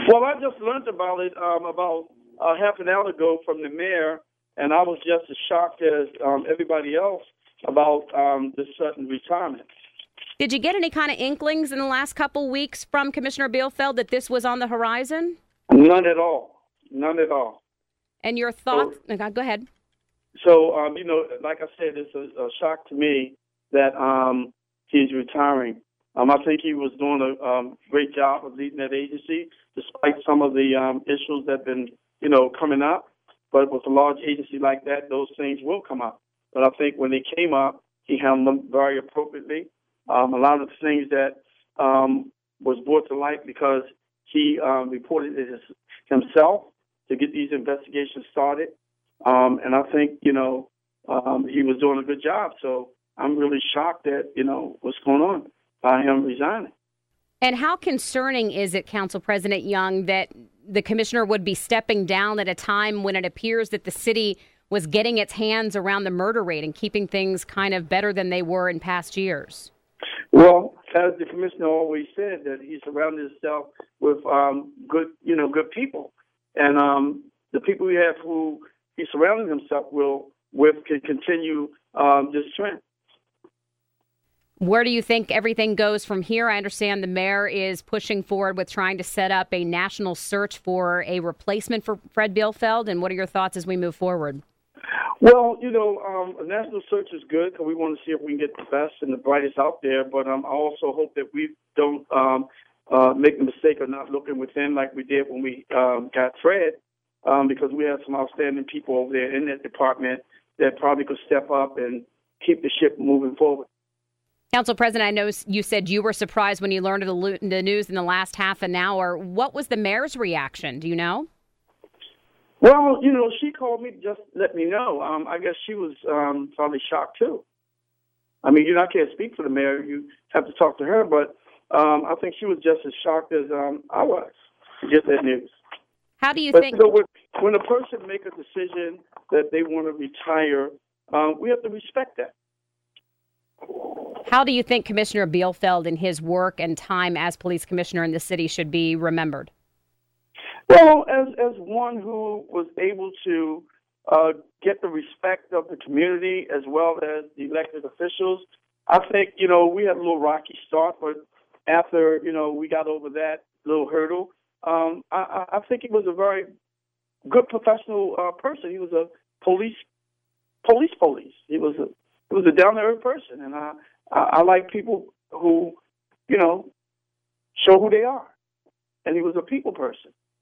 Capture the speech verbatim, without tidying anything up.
Well, I just learned about it um, about uh, half an hour ago from the mayor, and I was just as shocked as um, everybody else about um, this sudden retirement. Did you get any kind of inklings in the last couple weeks from Commissioner Bielfeld that this was on the horizon? None at all. None at all. And your thoughts? So, Go ahead. So, um, you know, like I said, it's a, a shock to me that um, he's retiring. Um, I think he was doing a um, great job of leading that agency, despite some of the um, issues that have been, you know, coming up. But with a large agency like that, those things will come up. But I think when they came up, he handled them very appropriately. Um, a lot of the things that um, was brought to light because he um, reported it himself to get these investigations started. Um, and I think, you know, um, he was doing a good job. So I'm really shocked at, you know, what's going on by him resigning. And how concerning is it, Council President Young, that the commissioner would be stepping down at a time when it appears that the city was getting its hands around the murder rate and keeping things kind of better than they were in past years? Well, as the commissioner always said, that he surrounded himself with um, good, you know, good people. And um, the people we have who he surrounded himself will, with can continue um, this trend. Where do you think everything goes from here? I understand the mayor is pushing forward with trying to set up a national search for a replacement for Fred Bielfeld. And what are your thoughts as we move forward? Well, you know, um, a national search is good because we want to see if we can get the best and the brightest out there. But um, I also hope that we don't um, uh, make the mistake of not looking within like we did when we um, got Fred, um, because we have some outstanding people over there in that department that probably could step up and keep the ship moving forward. Council President, I know you said you were surprised when you learned of the, the news in the last half an hour. What was the mayor's reaction? Do you know? Well, you know, she called me to just let me know. Um, I guess she was um, probably shocked, too. I mean, you know, I can't speak for the mayor. You have to talk to her. But um, I think she was just as shocked as um, I was to get that news. How do you but, think? You know, when, when a person makes a decision that they want to retire, um, we have to respect that. How do you think Commissioner Bielfeld and his work and time as police commissioner in the city should be remembered? Well, as as one who was able to uh, get the respect of the community as well as the elected officials, I think, you know, we had a little rocky start, but after, you know, we got over that little hurdle, um, I, I think he was a very good professional uh, person. He was a police, police police. He was a he was a down-to-earth person, and I, I, I like people who, you know, show who they are. And he was a people person.